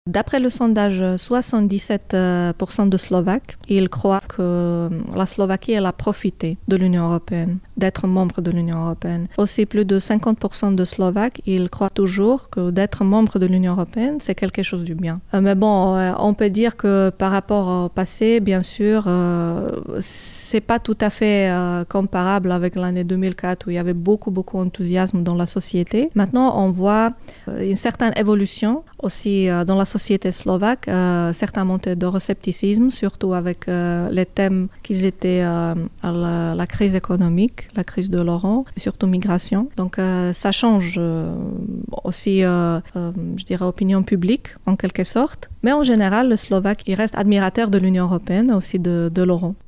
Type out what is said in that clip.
D'après le sondage, 77% de Slovaques, ils croient que la Slovaquie elle a profité de l'Union européenne, d'être membre de l'Union européenne. Aussi, plus de 50% de Slovaques, ils croient toujours que d'être membre de l'Union européenne, c'est quelque chose du bien. Mais bon, on peut dire que par rapport au passé, bien sûr, c'est pas tout à fait comparable avec l'année 2004 où il y avait beaucoup d'enthousiasme dans la société. Maintenant, on voit une certaine évolution aussi dans la société slovaque, certaines montées d'euroscepticisme, surtout avec les thèmes qui étaient à la crise économique, la crise de l'euro, et surtout migration. Donc ça change aussi, je dirais, opinion publique en quelque sorte. Mais en général, le Slovaque, il reste admirateur de l'Union européenne, aussi de l'euro.